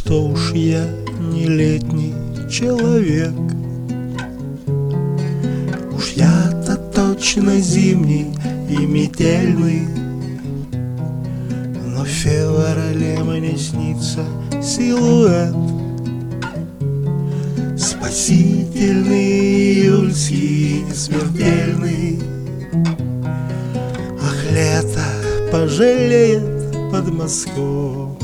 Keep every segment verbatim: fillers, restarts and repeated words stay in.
что уж я не летний человек, уж я-то точно зимний и метельный. Но в феврале мне снится силуэт спасительный, июльский, смертельный. Ах, лето пожалеет подмосковье,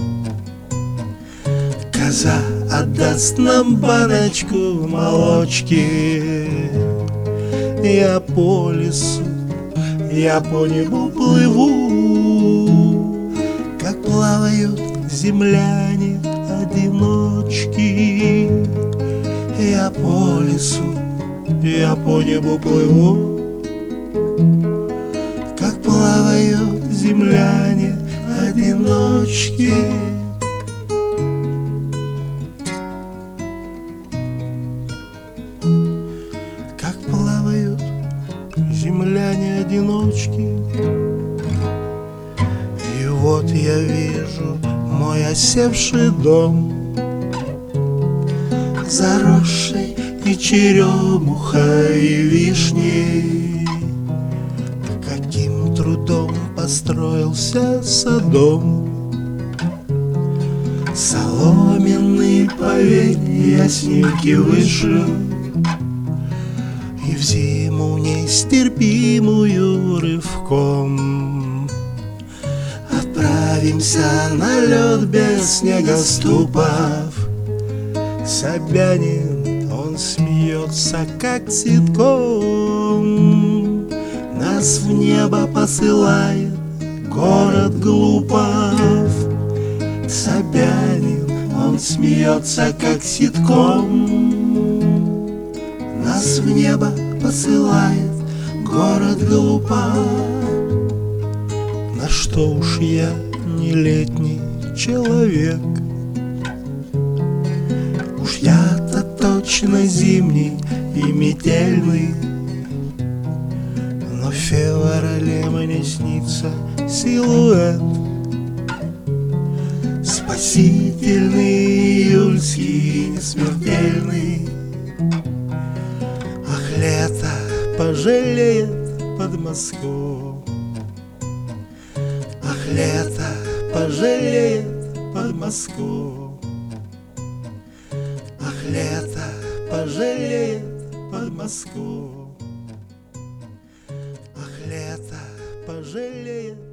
коза отдаст нам баночку молочки. Я по лесу, я по небу плыву, как плавают земляне-одиночки. Я по лесу, я по небу плыву, как плавают земляне-одиночки. Как плавают земляне-одиночки. И вот я вижу мой осевший дом, заросший и черемухой, и вишней. Каким трудом построился садом, соломенный поверья снеги выше, и в зиму нестерпимую рывком отправимся на лед без снегоступов. Собянин, он смеется, как ситком, нас в небо посылает город Глупов. Собянин, он смеется, как ситком, нас в небо посылает город Глупов. На что уж я не летний человек, уж я-то точно зимний и метельный. Но в феврале мне снится силуэт спасительный, июльский, смертельный. Ах, лето пожалеет подмосковье, ах, лето пожалеет подмосковье. Ах, лето пожалеет подмосковье, ах, лето пожалеет